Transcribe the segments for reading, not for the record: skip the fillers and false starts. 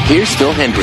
Here's Phil Hendry,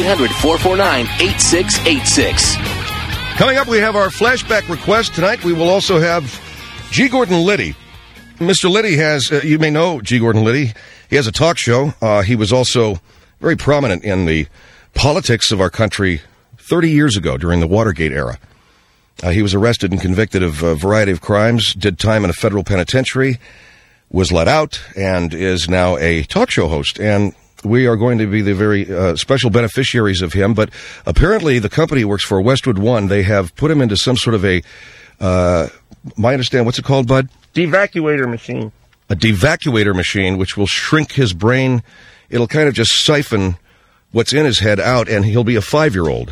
1-800-449-8686. Coming up, we have our flashback request. Tonight, we will also have G. Gordon Liddy. Mr. Liddy has, you may know G. Gordon Liddy. He has a talk show. He was also very prominent in the politics of our country 30 years ago during the Watergate era. He was arrested and convicted of a variety of crimes, did time in a federal penitentiary, was let out, and is now a talk show host. And we are going to be the very special beneficiaries of him. But apparently the company he works for, Westwood One, they have put him into some sort of a, I understand, what's it called, Bud? Devacuator machine. A devacuator machine, which will shrink his brain. It'll kind of just siphon what's in his head out, and he'll be a 5-year-old.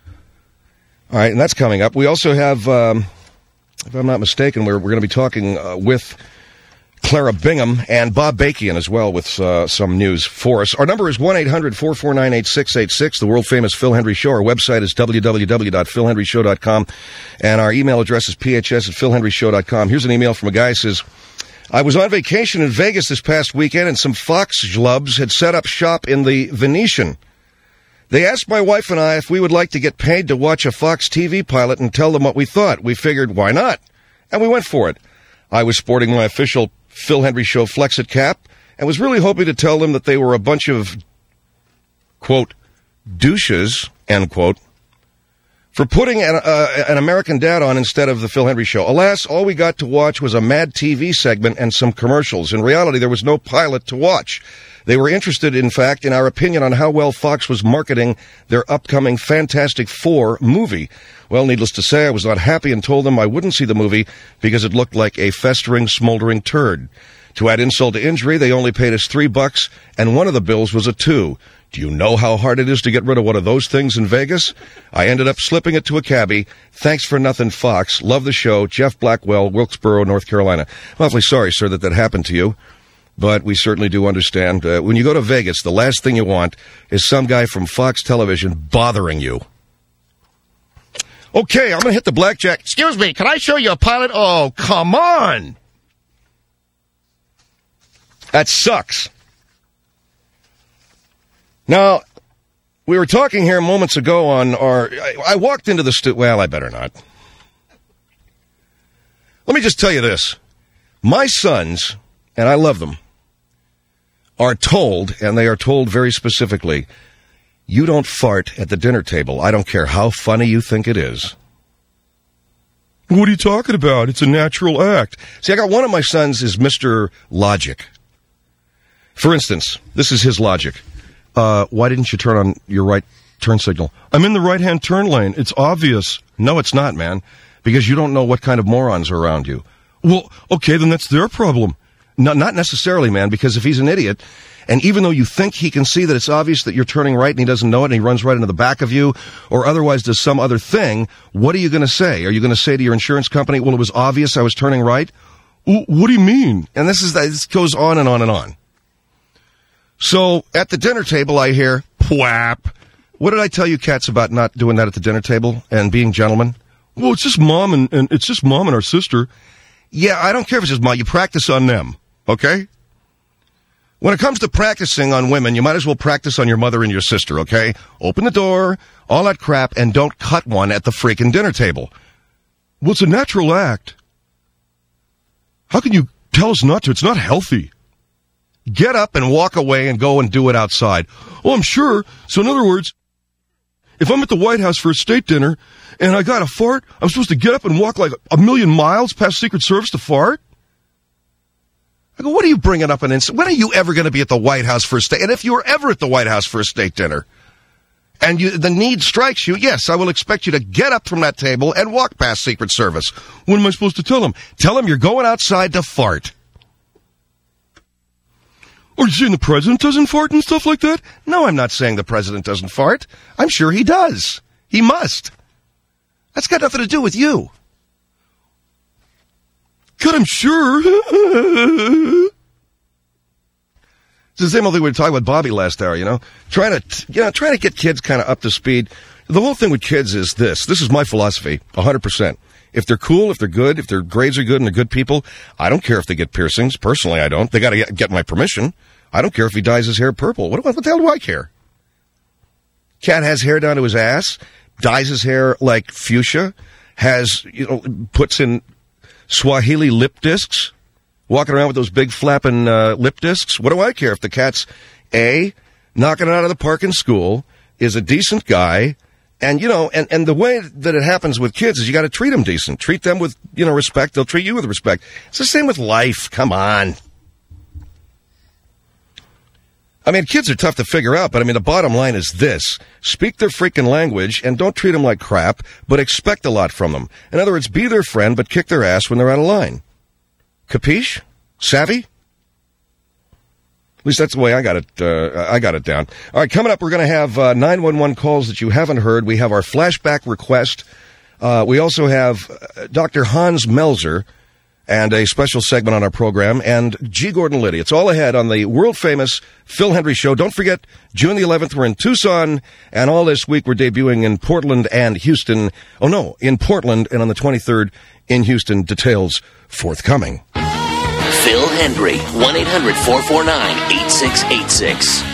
All right, and that's coming up. We also have, if I'm not mistaken, we're going to be talking with Clara Bingham and Bob Bakian as well with some news for us. Our number is 1-800-449-8686, the world-famous Phil Hendry Show. Our website is www.philhendryshow.com, and our email address is phs@philhendryshow.com. Here's an email from a guy who says, I was on vacation in Vegas this past weekend, and some Fox schlubs had set up shop in the Venetian. They asked my wife and I if we would like to get paid to watch a Fox TV pilot and tell them what we thought. We figured, why not? And we went for it. I was sporting my official Phil Hendry Show Flexit cap and was really hoping to tell them that they were a bunch of, quote, douches, end quote, for putting an American Dad on instead of the Phil Hendry Show. Alas, all we got to watch was a Mad TV segment and some commercials. In reality, there was no pilot to watch. They were interested, in fact, in our opinion on how well Fox was marketing their upcoming Fantastic Four movie. Well, needless to say, I was not happy and told them I wouldn't see the movie because it looked like a festering, smoldering turd. To add insult to injury, they only paid us $3, and one of the bills was a $2. Do you know how hard it is to get rid of one of those things in Vegas? I ended up slipping it to a cabbie. Thanks for nothing, Fox. Love the show. Jeff Blackwell, Wilkesboro, North Carolina. I'm awfully sorry, sir, that happened to you. But we certainly do understand. When you go to Vegas, the last thing you want is some guy from Fox Television bothering you. Okay, I'm going to hit the blackjack. Excuse me, can I show you a pilot? Oh, come on. That sucks. Now, we were talking here moments ago on our... I walked into the well, I better not. Let me just tell you this. My sons, and I love them, are told, and they are told very specifically, you don't fart at the dinner table. I don't care how funny you think it is. What are you talking about? It's a natural act. See, I got one of my sons is Mr. Logic. For instance, this is his logic. Why didn't you turn on your right turn signal? I'm in the right-hand turn lane. It's obvious. No, it's not, man, because you don't know what kind of morons are around you. Well, okay, then that's their problem. Not necessarily, man, because if he's an idiot, and even though you think he can see that it's obvious that you're turning right and he doesn't know it and he runs right into the back of you or otherwise does some other thing, what are you going to say? Are you going to say to your insurance company, well, it was obvious I was turning right? What do you mean? And this goes on and on and on. So at the dinner table, I hear, pwap. What did I tell you cats about not doing that at the dinner table and being gentlemen? Well, it's just mom and it's just mom and our sister. Yeah, I don't care if it's just mom. You practice on them, okay? When it comes to practicing on women, you might as well practice on your mother and your sister, okay? Open the door, all that crap, and don't cut one at the freaking dinner table. Well, it's a natural act. How can you tell us not to? It's not healthy. Get up and walk away and go and do it outside. Oh, I'm sure. So in other words, if I'm at the White House for a state dinner and I got a fart, I'm supposed to get up and walk like 1,000,000 miles past Secret Service to fart? I go, what are you bringing up an insult? When are you ever going to be at the White House for a state? And if you were ever at the White House for a state dinner and the need strikes you, yes, I will expect you to get up from that table and walk past Secret Service. What am I supposed to tell them? Tell them you're going outside to fart. Are you saying the president doesn't fart and stuff like that? No, I'm not saying the president doesn't fart. I'm sure he does. He must. That's got nothing to do with you. God, I'm sure. It's the same old thing we were talking about Bobby last hour, you know? Trying to get kids kind of up to speed. The whole thing with kids is this. This is my philosophy, 100%. If they're cool, if they're good, if their grades are good and they're good people, I don't care if they get piercings. Personally, I don't. They got to get my permission. I don't care if he dyes his hair purple. What the hell do I care? Cat has hair down to his ass, dyes his hair like fuchsia, puts in Swahili lip discs, walking around with those big flapping lip discs. What do I care if the cat's A, knocking it out of the park in school, is a decent guy, and the way that it happens with kids is you got to treat them decent. Treat them with, respect. They'll treat you with respect. It's the same with life. Come on. I mean, kids are tough to figure out, but the bottom line is this. Speak their freaking language and don't treat them like crap, but expect a lot from them. In other words, be their friend, but kick their ass when they're out of line. Capiche? Savvy? At least that's the way I got it down. All right, coming up, we're going to have 911 calls that you haven't heard. We have our flashback request. We also have Dr. Hans Melzer and a special segment on our program, and G. Gordon Liddy. It's all ahead on the world-famous Phil Hendrie Show. Don't forget, June the 11th, we're in Tucson, and all this week we're debuting in Portland and Houston. Oh, no, in Portland, and on the 23rd in Houston. Details forthcoming. Phil Hendrie, 1-800-449-8686.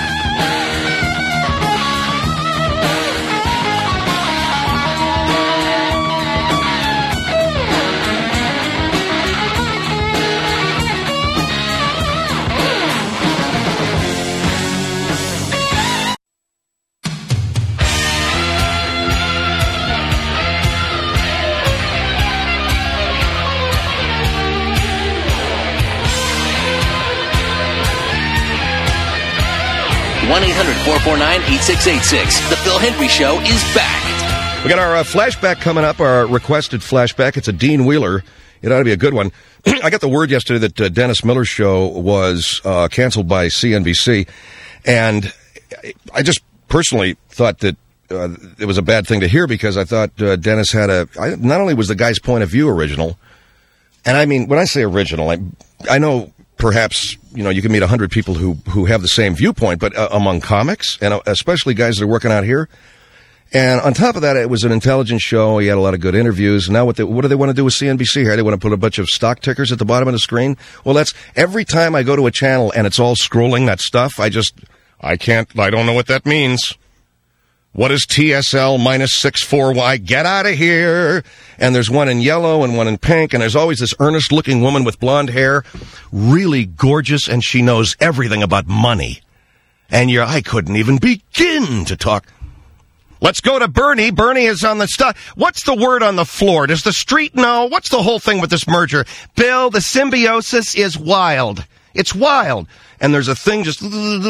1-800-449-8686. The Phil Hendrie Show is back. We got our flashback coming up, our requested flashback. It's a Dean Wheeler. It ought to be a good one. I got the word yesterday that Dennis Miller's show was canceled by CNBC, and I just personally thought that it was a bad thing to hear because I thought Dennis had not only was the guy's point of view original, and when I say original, I know perhaps, you can meet 100 people who have the same viewpoint, but among comics, and especially guys that are working out here. And on top of that, it was an intelligent show. He had a lot of good interviews. Now what do they want to do with CNBC here? They want to put a bunch of stock tickers at the bottom of the screen? Well, that's every time I go to a channel and it's all scrolling that stuff, I don't know what that means. What is TSL minus 64Y? Get out of here. And there's one in yellow and one in pink, and there's always this earnest-looking woman with blonde hair, really gorgeous, and she knows everything about money. And I couldn't even begin to talk. Let's go to Bernie. Bernie is on the stuff. What's the word on the floor? Does the street know? What's the whole thing with this merger? Bill, the symbiosis is wild. It's wild. And there's a thing just...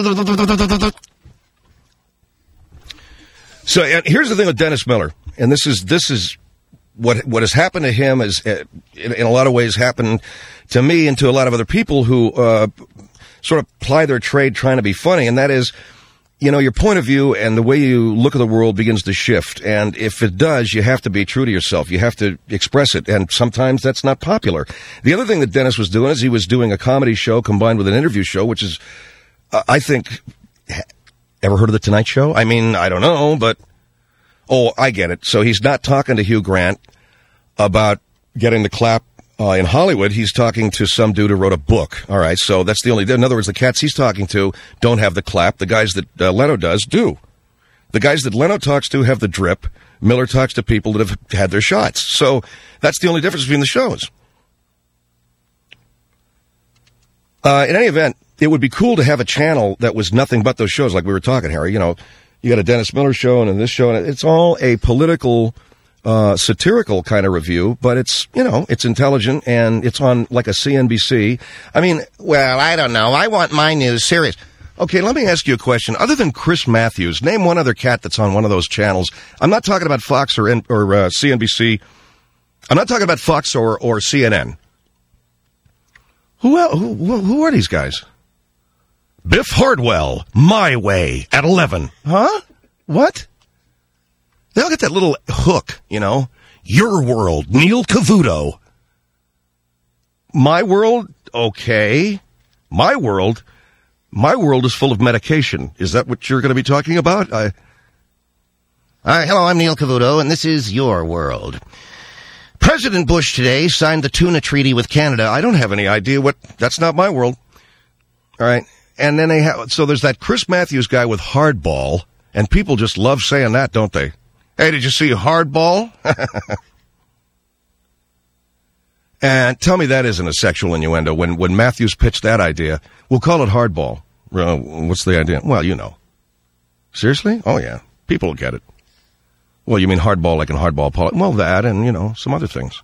So here's the thing with Dennis Miller, and this is what has happened to him is in a lot of ways happened to me and to a lot of other people who sort of ply their trade trying to be funny, and that is, your point of view and the way you look at the world begins to shift, and if it does, you have to be true to yourself. You have to express it, and sometimes that's not popular. The other thing that Dennis was doing is he was doing a comedy show combined with an interview show, which is, I think... Ever heard of The Tonight Show? I don't know, but... Oh, I get it. So he's not talking to Hugh Grant about getting the clap in Hollywood. He's talking to some dude who wrote a book. All right, so that's the only... In other words, the cats he's talking to don't have the clap. The guys that Leno does do. The guys that Leno talks to have the drip. Miller talks to people that have had their shots. So that's the only difference between the shows. In any event... It would be cool to have a channel that was nothing but those shows, like we were talking, Harry. You got a Dennis Miller show and this show, and it's all a political, satirical kind of review, but it's intelligent, and it's on like a CNBC. I don't know. I want my news serious. Okay, let me ask you a question. Other than Chris Matthews, name one other cat that's on one of those channels. I'm not talking about Fox or CNBC. I'm not talking about Fox or CNN. Who are these guys? Biff Hardwell, My Way, at 11. Huh? What? They all get that little hook, Your World, Neil Cavuto. My World, okay. My World is full of medication. Is that what you're going to be talking about? Hello, I'm Neil Cavuto, and this is Your World. President Bush today signed the tuna treaty with Canada. I don't have any idea that's not my world. All right. And then so there's that Chris Matthews guy with Hardball. And people just love saying that, don't they? Hey, did you see Hardball? And tell me that isn't a sexual innuendo. When Matthews pitched that idea, we'll call it Hardball. What's the idea? Well, you know. Seriously? Oh, yeah. People will get it. Well, you mean hardball like in hardball politics? Well, that and, some other things.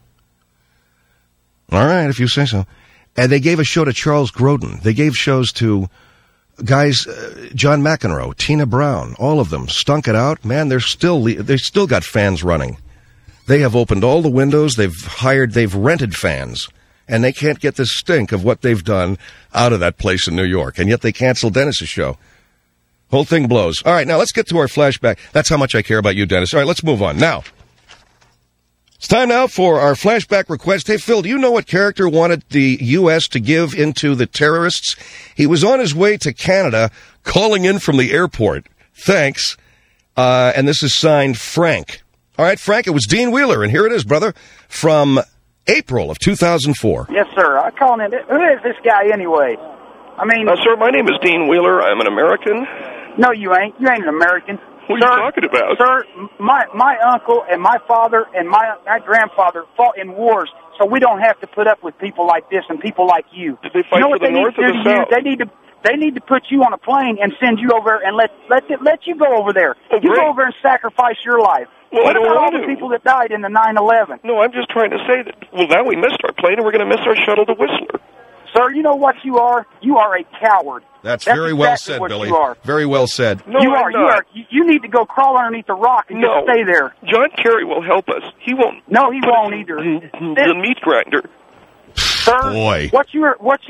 All right, if you say so. And they gave a show to Charles Grodin. They gave shows to guys, John McEnroe, Tina Brown, all of them stunk it out. Man, they still got fans running. They have opened all the windows. They've rented fans. And they can't get the stink of what they've done out of that place in New York. And yet they canceled Dennis's show. Whole thing blows. All right, now let's get to our flashback. That's how much I care about you, Dennis. All right, let's move on. Now, it's time now for our flashback request. Hey, Phil, do you know what character wanted the U.S. to give into the terrorists? He was on his way to Canada, calling in from the airport. Thanks. And this is signed Frank. All right, Frank, it was Dean Wheeler, and here it is, brother, from April of 2004. Yes, sir. I call him. Who is this guy anyway? I mean... sir, my name is Dean Wheeler. I'm an American. No, you ain't. You ain't an American. What are you talking about? Sir, my uncle and my father and my grandfather fought in wars, so we don't have to put up with people like this and people like you. Did they fight for the North or the South? They need to put you on a plane and send you over and let you go over there. Oh, you great. go over and sacrifice your life. Well, what I don't about all want the to. people that died in the 9/11? No, I'm just trying to say that, now we missed our plane and we're going to miss our shuttle to Whistler. Sir, you know what you are? You are a coward. That's very exactly well said, what Billy. You are. Very well said. No, you I'm are. not. You need to go crawl underneath a rock and just stay there. John Kerry will help us. He won't. No, he won't either. The meat grinder. Sir, Boy. what you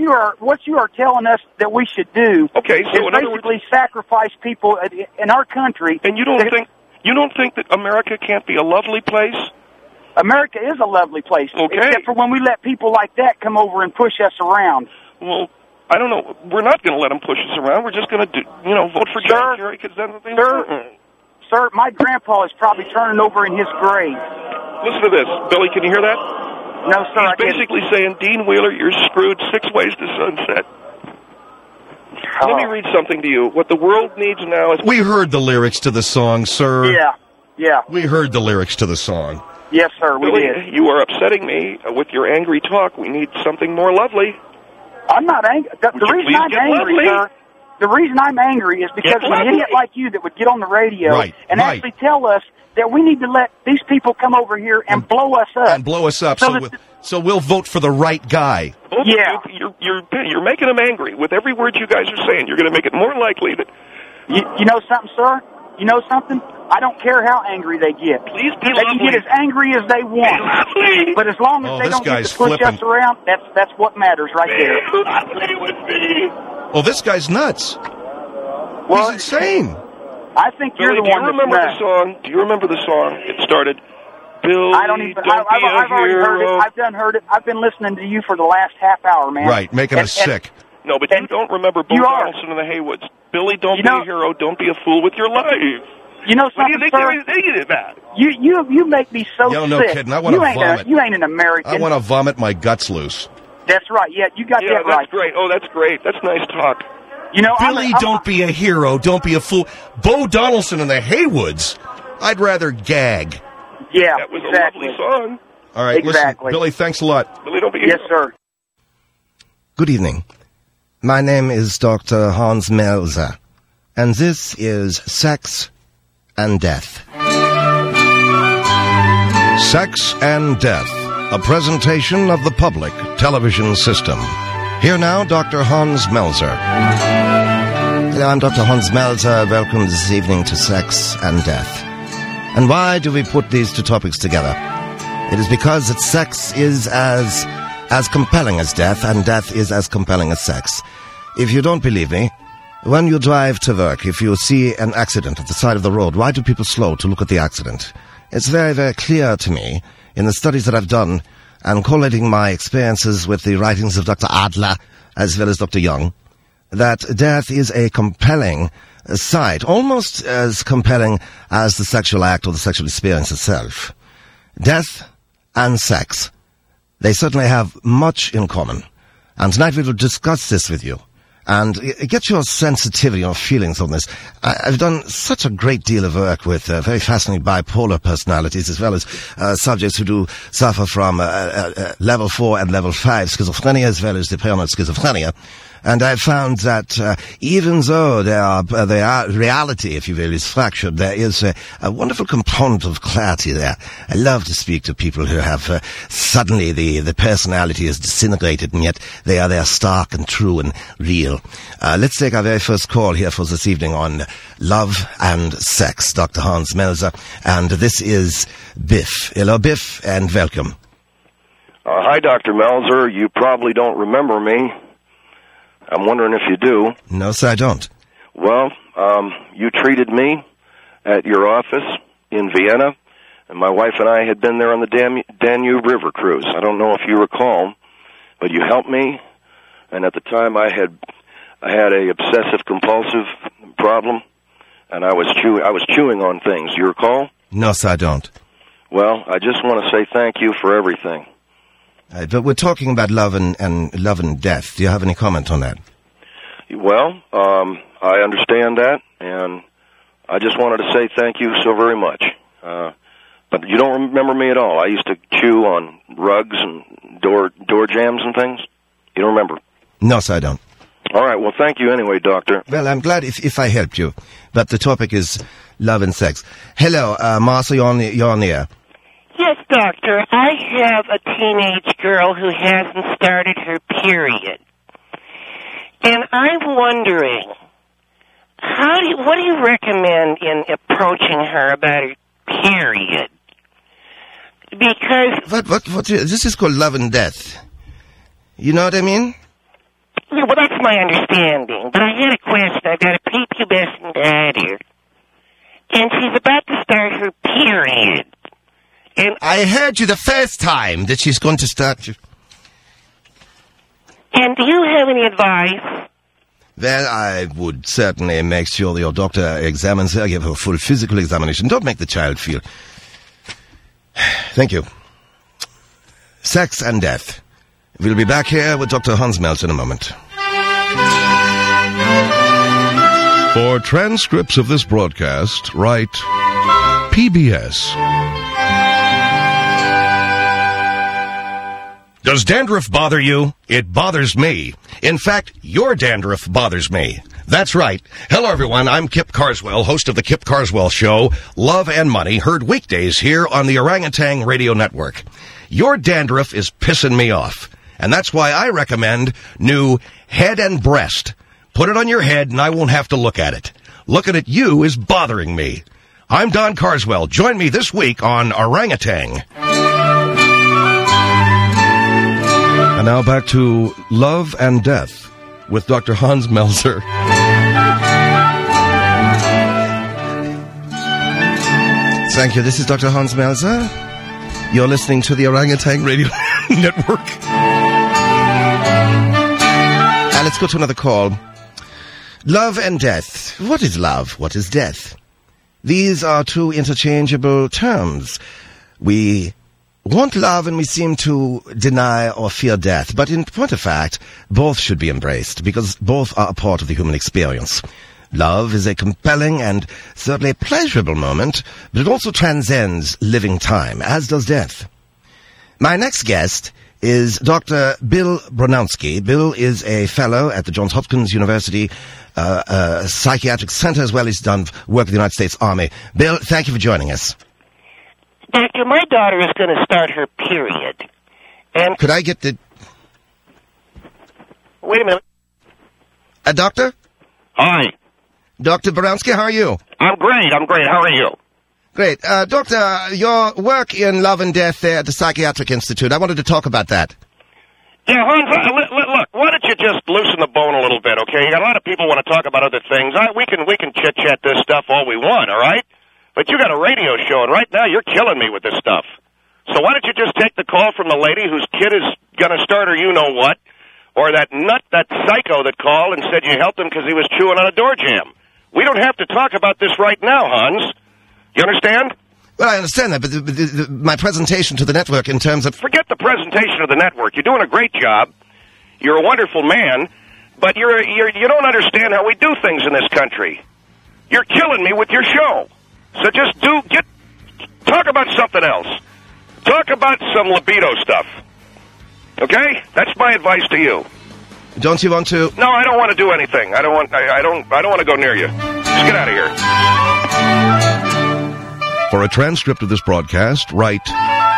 are telling us that we should do Okay, so is in other words, basically sacrifice people in our country. and you don't think that America can't be a lovely place? America is a lovely place, Okay. except for when we let people like that come over and push us around. Well, I don't know. We're not going to let them push us around. We're just going to vote for John Kerry because then things. Sir, my grandpa is probably turning over in his grave. Listen to this, Billy. Can you hear that? No, sir. He's I didn't. basically saying, Dean Wheeler, you're screwed 6 ways to sunset. Let me read something to you. What the world needs now is... We heard the lyrics to the song, sir. Yeah. We heard the lyrics to the song. Yes, sir, we Billy, did. you are upsetting me with your angry talk. We need something more lovely. I'm not angry. The reason please I'm get angry, lovely? sir, the reason I'm angry is because Get of an lovely. idiot like you that would get on the radio and right. actually tell us that we need to let these people come over here and blow us up. And blow us up so we'll vote for the right guy. Both Yeah. of you, you're making them angry. With every word you guys are saying, you're going to make it more likely that... You know something, sir? You know something? I don't care how angry they get. Please be They can lovely. get as angry as they want. Lovely. But as long as Oh, they this don't get guy's to push flipping. us around, that's what matters right there. Be lovely with me. Oh, this guy's nuts. Well, He's insane. I think you're Billy, the one do you remember that's the song? Do you remember the song? It started, Billy, I don't even. don't I've be a already heard hero. it. I've heard it. I've been listening to you for the last half hour, man. Right, making us sick. No, but you don't remember Bo you are. Donaldson and the Haywoods. Billy, don't You be know- a hero. Don't be a fool with your life. You know What do you something, think sir? you're thinking about? You make me so Yo, no sick. kidding. I wanna vomit. You ain't an American. I want to vomit my guts loose. That's right. Yeah, you got Yeah, that that's right. great. Oh, that's great. That's nice talk. You know, Billy, don't be a hero. Don't be a fool. Bo Donaldson and the Haywoods. I'd rather gag. Yeah, That was exactly. a lovely song. All right, Exactly. listen, Billy, thanks a lot. Billy, don't be a Yes, hero. sir. Good evening. My name is Dr. Hans Melzer, and this is Sex and Death. Sex and Death, a presentation of the public television system. Here now, Dr. Hans Melzer. Hello, I'm Dr. Hans Melzer. Welcome this evening to Sex and Death. And why do we put these two topics together? It is because that sex is as compelling as death, and death is as compelling as sex. If you don't believe me, when you drive to work, if you see an accident at the side of the road, why do people slow to look at the accident? It's very, very clear to me, in the studies that I've done, and collating my experiences with the writings of Dr. Adler, as well as Dr. Young, that death is a compelling sight, almost as compelling as the sexual act or the sexual experience itself. Death and sex, they certainly have much in common. And tonight we will discuss this with you. and get your sensitivity, your feelings on this. I've done such a great deal of work with very fascinating bipolar personalities, as well as subjects who do suffer from level 4 and level 5 schizophrenia, as well as dependent schizophrenia. And I've found that even though their reality, if you will, is fractured, there is a wonderful component of clarity there. I love to speak to people who have suddenly the personality is disintegrated, and yet they are there stark and true and real. Let's take our very first call here for this evening on Love and Sex, Dr. Hans Melzer, and this is Biff. Hello, Biff, and welcome. Hi, Dr. Melzer. You probably don't remember me. I'm wondering if you do. No, sir, I don't. Well, you treated me at your office in Vienna, and my wife and I had been there on the Danube River cruise. I don't know if you recall, but you helped me, and at the time I had a obsessive-compulsive problem, and I was chewing on things. You recall? No, sir, I don't. Well, I just want to say thank you for everything. But we're talking about love and death. Do you have any comment on that? Well, I understand that, and I just wanted to say thank you so very much. But you don't remember me at all. I used to chew on rugs and door jambs and things. You don't remember? No, sir, I don't. All right, well, thank you anyway, Doctor. Well, I'm glad if I helped you. But the topic is love and sex. Hello, Martha, you're on the air. Yes, Doctor. I have a teenage girl who hasn't started her period. And I'm wondering, what do you recommend in approaching her about her period? Because... What, this is called love and death. You know what I mean? Yeah, well, that's my understanding. But I had a question. I've got a prepubescent daughter. And she's about to start her period. And I heard you the first time that she's going to start. And do you have any advice? Well, I would certainly make sure that your doctor examines her, give her a full physical examination. Don't make the child feel. Thank you. Sex and death. We'll be back here with Dr. Hans Melzer in a moment. For transcripts of this broadcast, write PBS. Does dandruff bother you? It bothers me. In fact, your dandruff bothers me. That's right. Hello, everyone. I'm Kip Carswell, host of the Kip Carswell Show, Love and Money, heard weekdays here on the Orangutan Radio Network. Your dandruff is pissing me off, and that's why I recommend new Head and Breast. Put it on your head, and I won't have to look at it. Looking at you is bothering me. I'm Don Carswell. Join me this week on Orangutan. And now back to Love and Death with Dr. Hans Melzer. Thank you. This is Dr. Hans Melzer. You're listening to the Orangutan Radio Network. And let's go to another call. Love and death. What is love? What is death? These are two interchangeable terms. We want love and we seem to deny or fear death. But in point of fact, both should be embraced because both are a part of the human experience. Love is a compelling and certainly a pleasurable moment, but it also transcends living time, as does death. My next guest is Dr. Bill Bronowski. Bill is a fellow at the Johns Hopkins University Psychiatric Center, as well as done work with the United States Army. Bill, thank you for joining us. Doctor, my daughter is going to start her period. And could I get the... Wait a minute. Doctor? Hi. Dr. Bronowski, how are you? I'm great. How are you? Great. Doctor, your work in Love and Death there at the Psychiatric Institute, I wanted to talk about that. Yeah, Hans, look, why don't you just loosen the bone a little bit, okay? You got a lot of people want to talk about other things. We can chit-chat this stuff all we want, all right? But you got a radio show, and right now you're killing me with this stuff. So why don't you just take the call from the lady whose kid is going to start her you-know-what, or that psycho that called and said you helped him because he was chewing on a door jamb. We don't have to talk about this right now, Hans. You understand? Well, I understand that, but my presentation to the network in terms of... Forget the presentation of the network. You're doing a great job. You're a wonderful man. but you don't understand how we do things in this country. You're killing me with your show. So just talk about something else. Talk about some libido stuff. Okay? That's my advice to you. Don't you want to? No, I don't want to do anything. I don't want to go near you. Just get out of here. For a transcript of this broadcast, write.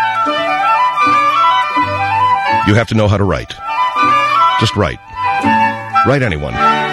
You have to know how to write. Just write. Write anyone.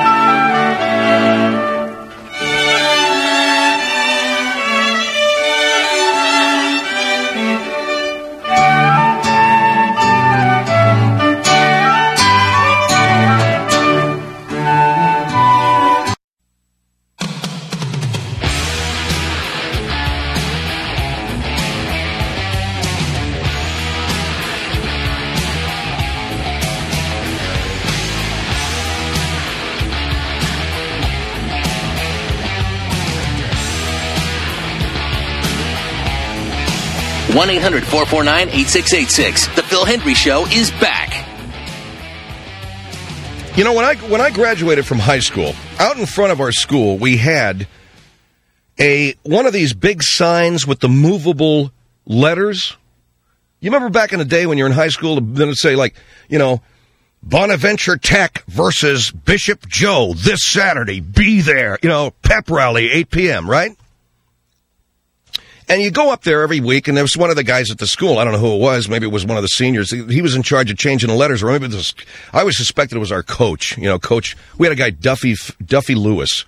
One 1-800-449-8686. The Phil Hendry Show is back. You know, when I graduated from high school, out in front of our school, we had one of these big signs with the movable letters. You remember back in the day when you're in high school, then it'd say, like, you know, Bonaventure Tech versus Bishop Joe this Saturday. Be there. You know, pep rally, 8 p.m., right? And you go up there every week, and there was one of the guys at the school. I don't know who it was. Maybe it was one of the seniors. He was in charge of changing the letters. Or maybe I always suspected it was our coach. You know, coach. We had a guy, Duffy Lewis.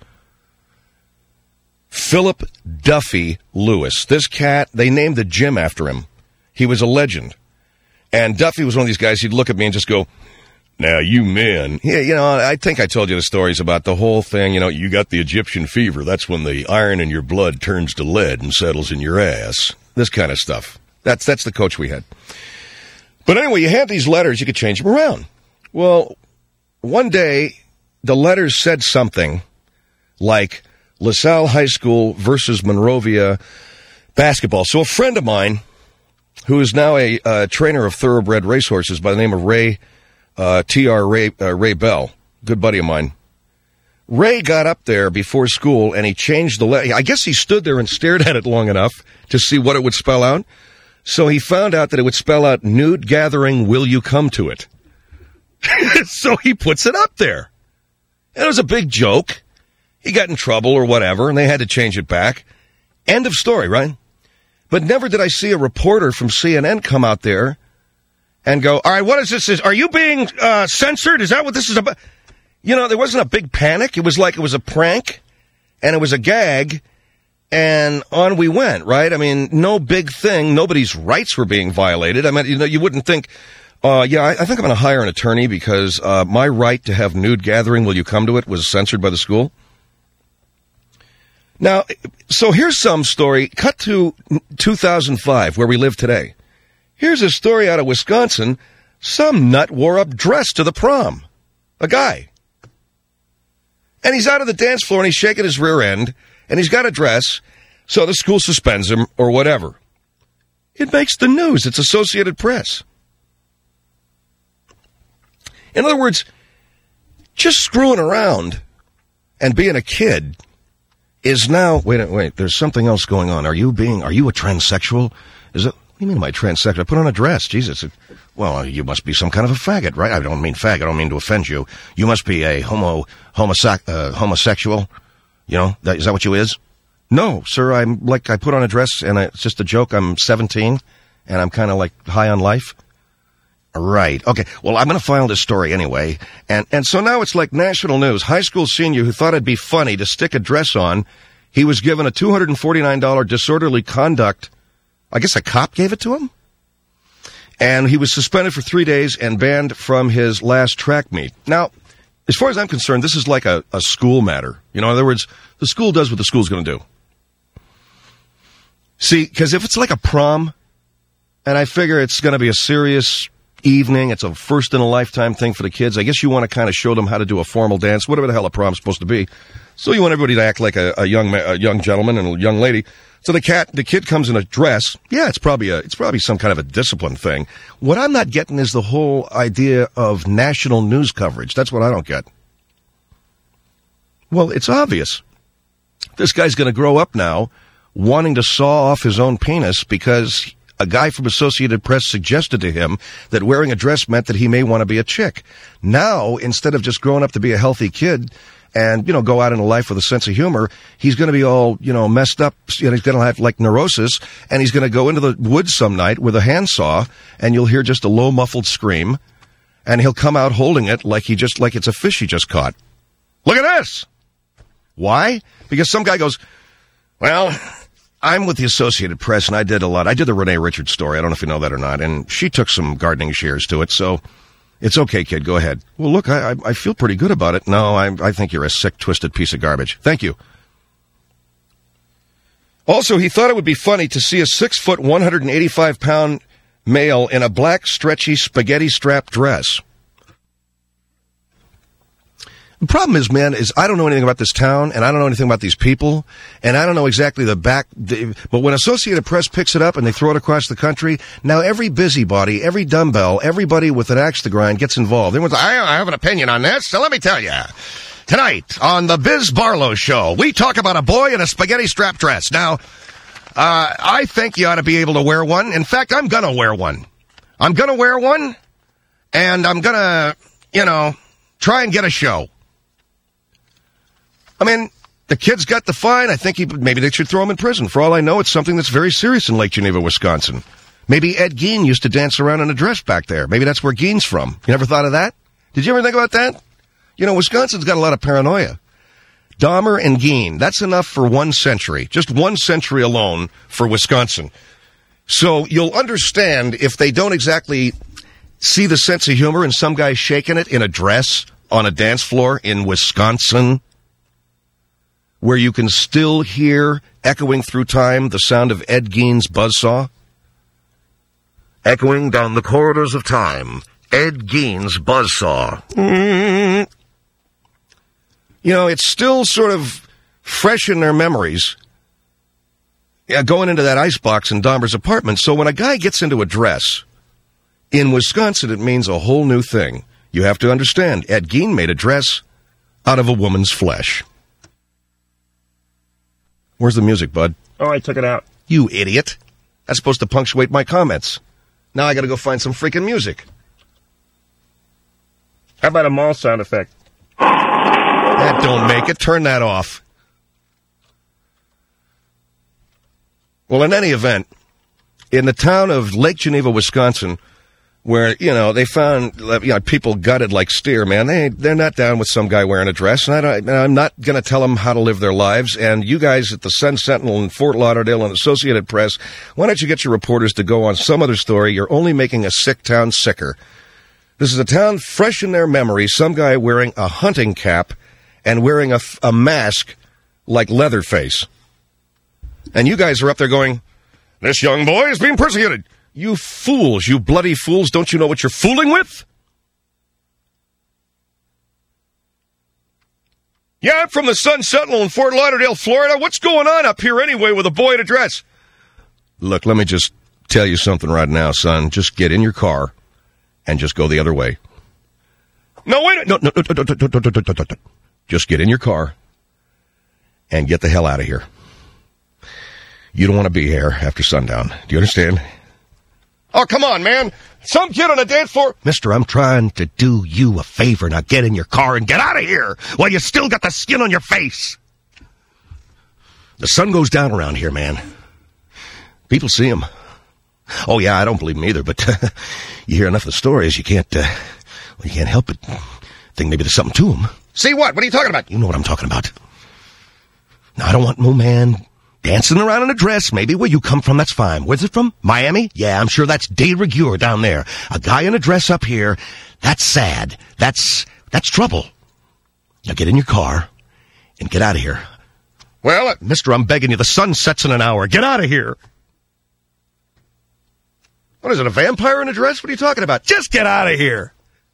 Philip Duffy Lewis. This cat, they named the gym after him. He was a legend. And Duffy was one of these guys, he'd look at me and just go, "Now, you men." Yeah, you know, I think I told you the stories about the whole thing. You know, you got the Egyptian fever. That's when the iron in your blood turns to lead and settles in your ass. This kind of stuff. That's the coach we had. But anyway, you had these letters. You could change them around. Well, one day, the letters said something like LaSalle High School versus Monrovia basketball. So a friend of mine, who is now a trainer of thoroughbred racehorses by the name of Ray Bell, good buddy of mine. Ray got up there before school and he changed the letter. I guess he stood there and stared at it long enough to see what it would spell out. So he found out that it would spell out nude gathering, will you come to it? So he puts it up there. And it was a big joke. He got in trouble or whatever, and they had to change it back. End of story, right? But never did I see a reporter from CNN come out there and go, "All right, what is this? Are you being censored? Is that what this is about?" You know, there wasn't a big panic. It was like it was a prank, and it was a gag, and on we went, right? I mean, no big thing. Nobody's rights were being violated. I mean, you know, you wouldn't think, I think I'm going to hire an attorney because my right to have nude gathering, will you come to it, was censored by the school. Now, so here's some story. Cut to 2005, where we live today. Here's a story out of Wisconsin. Some nut wore a dress to the prom. A guy. And he's out of the dance floor and he's shaking his rear end and he's got a dress, so the school suspends him or whatever. It makes the news. It's Associated Press. In other words, just screwing around and being a kid is now, wait, there's something else going on. Are you a transsexual? Is it? What do you mean, am I transsexual? I put on a dress. Jesus. Well, you must be some kind of a faggot, right? I don't mean faggot. I don't mean to offend you. You must be a homosexual. You know, is that what you is? No, sir. I put on a dress and it's just a joke. I'm 17 and I'm kind of like high on life. Right. Okay. Well, I'm going to file this story anyway. And so now it's like national news. High school senior who thought it'd be funny to stick a dress on. He was given a $249 disorderly conduct. I guess a cop gave it to him. And he was suspended for 3 days and banned from his last track meet. Now, as far as I'm concerned, this is like a school matter. You know, in other words, the school does what the school's going to do. See, because if it's like a prom, and I figure it's going to be a serious evening, it's a first-in-a-lifetime thing for the kids, I guess you want to kind of show them how to do a formal dance, whatever the hell a prom's supposed to be. So you want everybody to act like a young gentleman and a young lady. So the kid comes in a dress. Yeah, it's probably some kind of a discipline thing. What I'm not getting is the whole idea of national news coverage. That's what I don't get. Well, it's obvious. This guy's going to grow up now wanting to saw off his own penis because a guy from Associated Press suggested to him that wearing a dress meant that he may want to be a chick. Now, instead of just growing up to be a healthy kid and, go out into life with a sense of humor, he's going to be all, messed up. He's going to have like neurosis, and he's going to go into the woods some night with a handsaw, and you'll hear just a low muffled scream, and he'll come out holding it like it's a fish he just caught. Look at this! Why? Because some guy goes, well, I'm with the Associated Press, and I did the Renee Richards story. I don't know if you know that or not, and she took some gardening shares to it, so it's okay, kid. Go ahead. Well, look, I feel pretty good about it. No, I think you're a sick, twisted piece of garbage. Thank you. Also, he thought it would be funny to see a 6-foot, 185-pound male in a black, stretchy, spaghetti-strap dress. The problem is, man, I don't know anything about this town, and I don't know anything about these people, and I don't know exactly but when Associated Press picks it up and they throw it across the country, now every busybody, every dumbbell, everybody with an axe to grind gets involved. Everyone's like, I have an opinion on this, so let me tell you. Tonight, on the Biz Barlow Show, we talk about a boy in a spaghetti strap dress. Now, I think you ought to be able to wear one. In fact, I'm gonna wear one. I'm gonna wear one, and I'm gonna, try and get a show. I mean, the kid's got the fine. I think maybe they should throw him in prison. For all I know, it's something that's very serious in Lake Geneva, Wisconsin. Maybe Ed Gein used to dance around in a dress back there. Maybe that's where Gein's from. You never thought of that? Did you ever think about that? Wisconsin's got a lot of paranoia. Dahmer and Gein, that's enough for 1 century. Just 1 century alone for Wisconsin. So you'll understand if they don't exactly see the sense of humor in some guy shaking it in a dress on a dance floor in Wisconsin, where you can still hear, echoing through time, the sound of Ed Gein's buzzsaw. Echoing down the corridors of time, Ed Gein's buzzsaw. It's still sort of fresh in their memories, going into that icebox in Dahmer's apartment. So when a guy gets into a dress, in Wisconsin, it means a whole new thing. You have to understand, Ed Gein made a dress out of a woman's flesh. Where's the music, bud? Oh, I took it out. You idiot. That's supposed to punctuate my comments. Now I gotta go find some freaking music. How about a mall sound effect? That don't make it. Turn that off. Well, in any event, in the town of Lake Geneva, Wisconsin, where, they found, people gutted like steer, man. They're not down with some guy wearing a dress, and I'm not going to tell them how to live their lives. And you guys at the Sun Sentinel in Fort Lauderdale and Associated Press, why don't you get your reporters to go on some other story? You're only making a sick town sicker. This is a town fresh in their memory, some guy wearing a hunting cap and wearing a mask like Leatherface. And you guys are up there going, this young boy is being persecuted. You fools, you bloody fools, don't you know what you're fooling with? Yeah, I'm from the Sun Sentinel in Fort Lauderdale, Florida. What's going on up here anyway with a boy in a dress? Look, let me just tell you something right now, son. Just get in your car and just go the other way. No, wait. No. Just get in your car and get the hell out of here. You don't want to be here after sundown. Do you understand? Oh, come on, man. Some kid on a dance floor. Mister, I'm trying to do you a favor. Now get in your car and get out of here while you still got the skin on your face. The sun goes down around here, man. People see him. Oh, yeah, I don't believe him either, but you hear enough of the stories, you can't help but think maybe there's something to him. See what? What are you talking about? You know what I'm talking about. Now, I don't want no man dancing around in a dress. Maybe where you come from, that's fine. Where's it from? Miami? Yeah, I'm sure that's de rigueur down there. A guy in a dress up here, that's sad. That's trouble. Now get in your car and get out of here. Well, mister, I'm begging you, the sun sets in an hour. Get out of here. What is it, a vampire in a dress? What are you talking about? Just get out of here.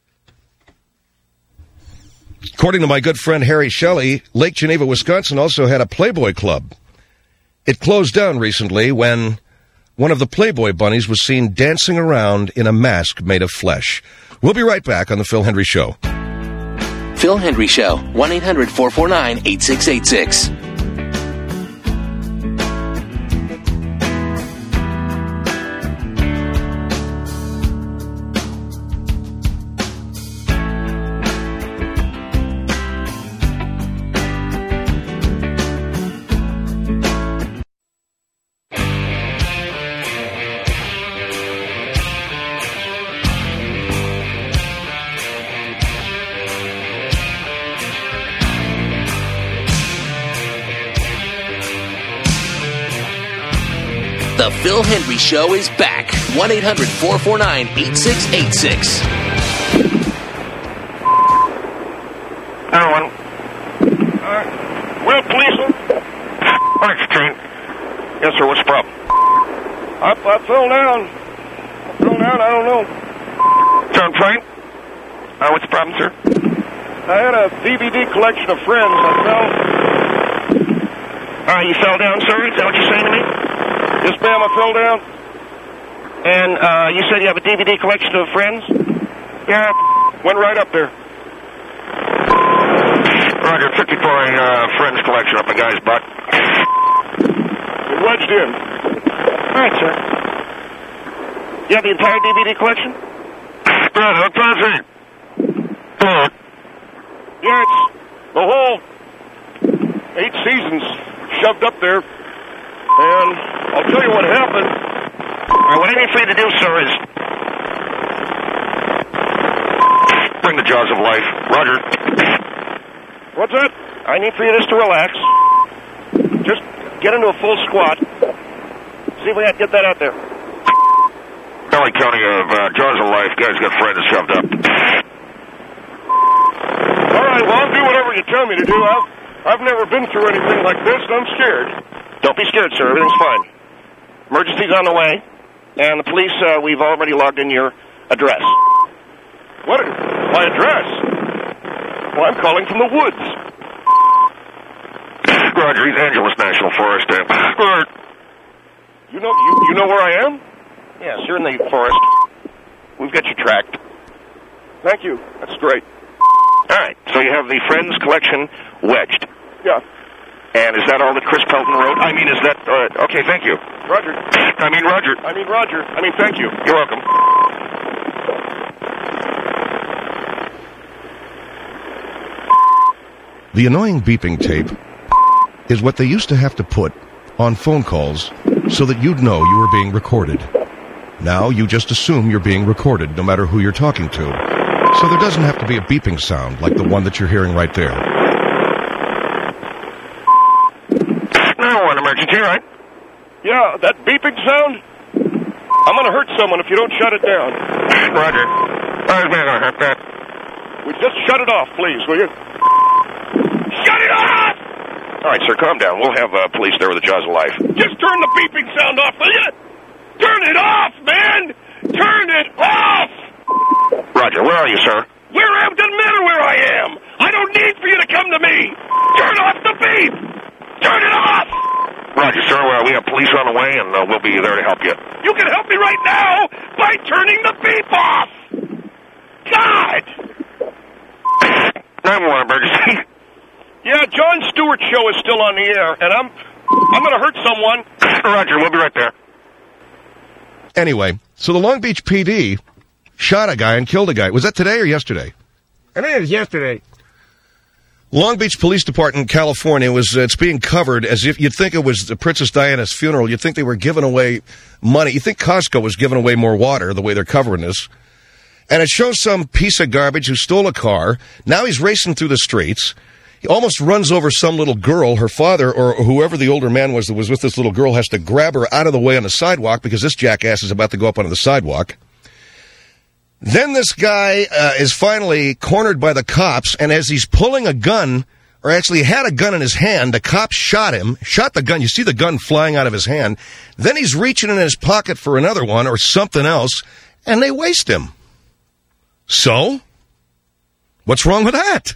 According to my good friend Harry Shelley, Lake Geneva, Wisconsin also had a Playboy Club. It closed down recently when one of the Playboy bunnies was seen dancing around in a mask made of flesh. We'll be right back on the Phil Hendry Show. Phil Hendry Show, 1-800-449-8686. The Phil Hendry Show is back. 1-800-449-8686. Everyone. Well, police. Thanks, Trent. Yes, sir. What's the problem? I fell down. I don't know. John Frank? What's the problem, sir? I had a DVD collection of Friends. I fell. You fell down, sir? Is that what you're saying to me? Yes, ma'am, I fell down. And you said you have a DVD collection of Friends? Yeah, went right up there. Roger, 54 Friends collection up a guy's butt. It wedged in. All right, sir. You have the entire DVD collection? Yeah, it's the whole 8 seasons shoved up there. And I'll tell you what happened. All right, what I need for you to do, sir, is bring the jaws of life. Roger. What's that? I need for you just to relax. Just get into a full squat. See if we can get that out there. LA County of jaws of life. Guys got Friends shoved up. All right, well, I'll do whatever you tell me to do. I've never been through anything like this, and I'm scared. Don't be scared, sir. Everything's fine. Emergency's on the way, and the police, we've already logged in your address. What? My address? Well, I'm calling from the woods. Roger, East Angeles National Forest. You know where I am? Yes, you're in the forest. We've got you tracked. Thank you. That's great. All right, so you have the Friends collection wedged. Yeah. And is that all that Chris Pelton wrote? I mean, is that... okay, thank you. Roger. I mean, Roger. Thank you. You're welcome. The annoying beeping tape is what they used to have to put on phone calls so that you'd know you were being recorded. Now you just assume you're being recorded no matter who you're talking to. So there doesn't have to be a beeping sound like the one that you're hearing right there. Emergency, right? Yeah, that beeping sound? I'm going to hurt someone if you don't shut it down. Roger. Will you just shut it off, please, will you? Shut it off! All right, sir, calm down. We'll have police there with the jaws of life. Just turn the beeping sound off, will you? Turn it off, man! Turn it off! Roger, where are you, sir? It doesn't matter where I am. I don't need for you to come to me. Turn off the beep! Turn it off! Roger, sir. We have police on the way, and we'll be there to help you. You can help me right now by turning the beep off! God! 911 emergency. Yeah, Jon Stewart's show is still on the air, and I'm going to hurt someone. Roger, we'll be right there. Anyway, so the Long Beach PD shot a guy and killed a guy. Was that today or yesterday? I think it was yesterday. Long Beach Police Department, California, it's being covered as if you'd think it was the Princess Diana's funeral. You'd think they were giving away money. You think Costco was giving away more water the way they're covering this. And it shows some piece of garbage who stole a car. Now he's racing through the streets. He almost runs over some little girl. Her father, or whoever the older man was that was with this little girl, has to grab her out of the way on the sidewalk because this jackass is about to go up onto the sidewalk. Then this guy is finally cornered by the cops, and as he's pulling a gun, or actually had a gun in his hand, the cop shot the gun. You see the gun flying out of his hand. Then he's reaching in his pocket for another one or something else, and they waste him. So? What's wrong with that?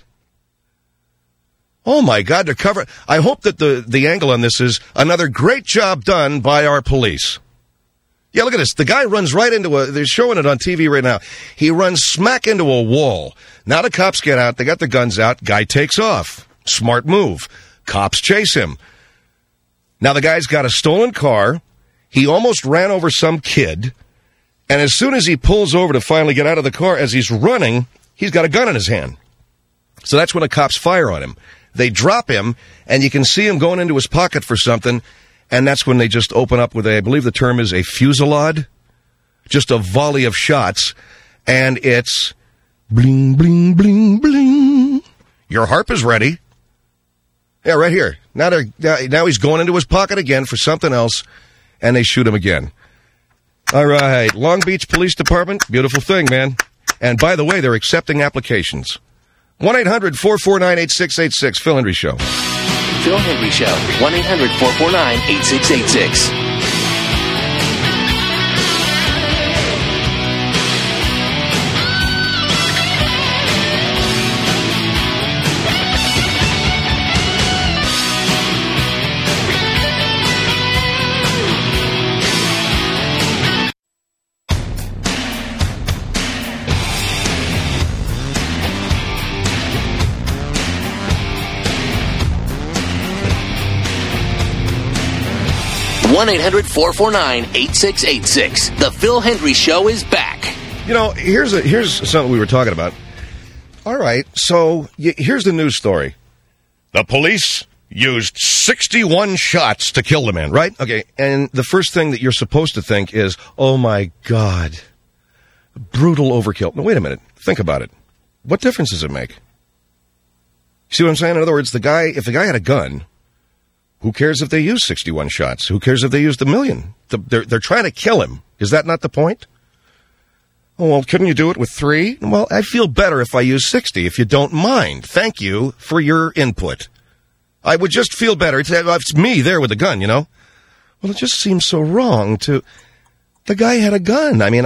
Oh, my God, they're covering. I hope that the angle on this is another great job done by our police. Yeah, look at this. The guy runs right into they're showing it on TV right now. He runs smack into a wall. Now the cops get out. They got their guns out. Guy takes off. Smart move. Cops chase him. Now the guy's got a stolen car. He almost ran over some kid. And as soon as he pulls over to finally get out of the car, as he's running, he's got a gun in his hand. So that's when the cops fire on him. They drop him, and you can see him going into his pocket for something. And that's when they just open up with I believe the term is a fusillade, just a volley of shots, and it's bling, bling, bling, bling. Your harp is ready. Yeah, right here. Now he's going into his pocket again for something else, and they shoot him again. All right, Long Beach Police Department, beautiful thing, man. And by the way, they're accepting applications. 1-800-449-8686, Phil Hendry Show. Phil Hendry Show, 1-800-449-8686. 1-800-449-8686. The Phil Hendry Show is back. You know, here's something we were talking about. All right, so here's the news story. The police used 61 shots to kill the man, right? Okay, and the first thing that you're supposed to think is, oh my God, brutal overkill. No, wait a minute. Think about it. What difference does it make? See what I'm saying? In other words, if the guy had a gun, who cares if they use 61 shots? Who cares if they used 1 million? They're trying to kill him. Is that not the point? Oh, well, couldn't you do it with 3? Well, I feel better if I use 60, if you don't mind. Thank you for your input. I would just feel better. It's me there with a gun, you know? Well, it just seems so wrong to... The guy had a gun. I mean,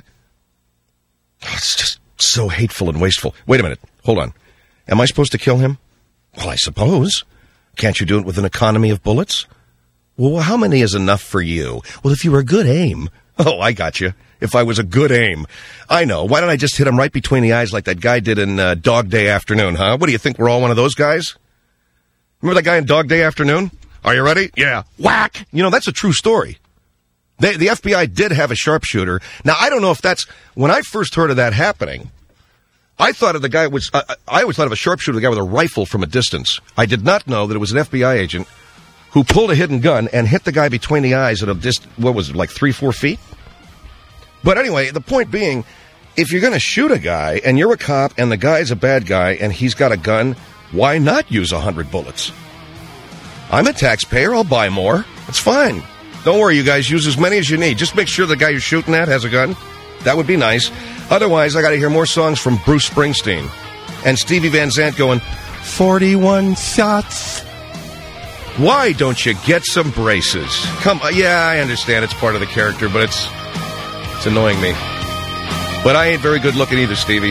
it's just so hateful and wasteful. Wait a minute. Hold on. Am I supposed to kill him? Well, I suppose. Can't you do it with an economy of bullets? Well, how many is enough for you? Well, if you were a good aim. Oh, I got you. If I was a good aim. I know. Why don't I just hit him right between the eyes like that guy did in Dog Day Afternoon, huh? What do you think? We're all one of those guys? Remember that guy in Dog Day Afternoon? Are you ready? Yeah. Whack! You know, that's a true story. The FBI did have a sharpshooter. Now, I don't know if that's... When I first heard of that happening... I thought of the guy was. I always thought of a sharpshooter, the guy with a rifle from a distance. I did not know that it was an FBI agent who pulled a hidden gun and hit the guy between the eyes at what was it, like 3-4 feet? But anyway, the point being, if you're going to shoot a guy and you're a cop and the guy's a bad guy and he's got a gun, why not use 100 bullets? I'm a taxpayer. I'll buy more. It's fine. Don't worry, you guys. Use as many as you need. Just make sure the guy you're shooting at has a gun. That would be nice. Otherwise, I got to hear more songs from Bruce Springsteen and Stevie Van Zandt going, 41 shots. Why don't you get some braces? Come on. Yeah, I understand it's part of the character, but it's annoying me. But I ain't very good looking either, Stevie.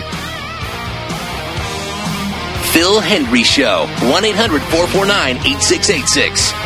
Phil Hendry Show, 1-800-449-8686.